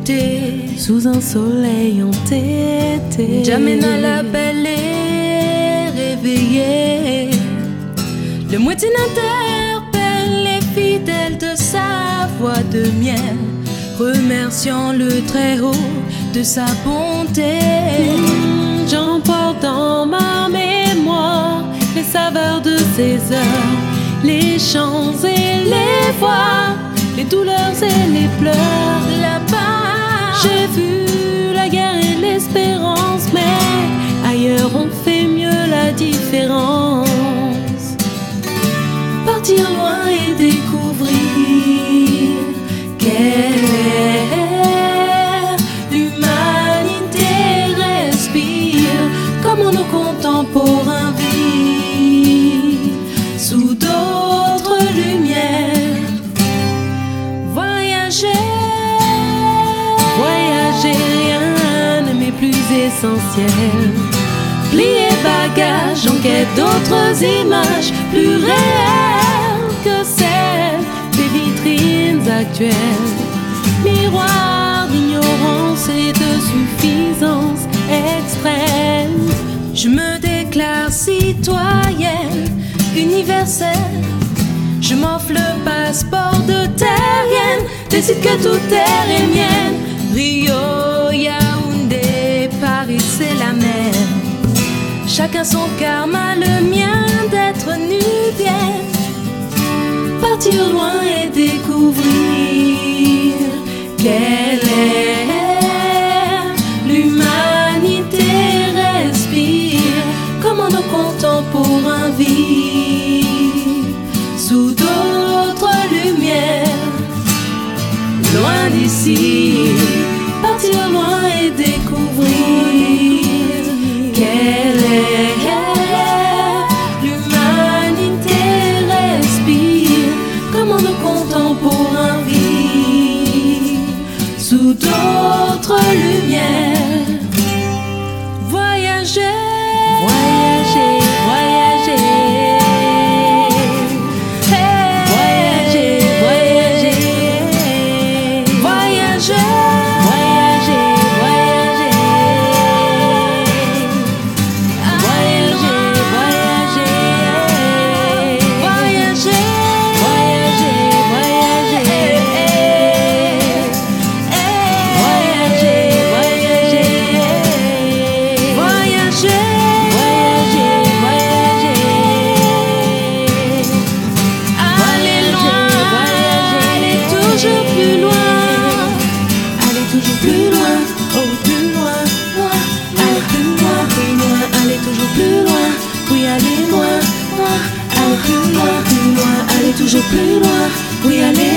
l'été, sous un soleil entêté. Jamena la belle est réveillée. Le moitié interpelle les fidèles de sa voix de miel, remerciant le Très-Haut de sa bonté. J'emporte dans ma mémoire les saveurs de ces heures, les chants et les voix, les douleurs et les pleurs. Là-bas, j'ai vu la guerre et l'espérance, mais ailleurs on fait mieux la différence. Partir loin et découvrir quelle est l'humanité respire, comment nos contemporains vivent sous d'autres lumières. Voyager, rien ne m'est plus essentiel. Plier bagages en quête d'autres images plus réelles que celles des vitrines actuelles. Miroir d'ignorance et de suffisance extrême. Je me déclare citoyenne universelle. Je m'offre le passeport de terrienne, décide que toute terre est mienne. Rio, Yaoundé, Paris, c'est la mer. Chacun son karma, le mien d'être nubienne. Partir loin et découvrir quelle est l'humanité respire, comment nos contemporains vivent sous d'autres lumières. Loin d'ici, partir loin et découvrir quelle est l'humanité respire, comment nos contemporains vivent sous d'autres lumières. Voyager, toujours plus loin, oui aller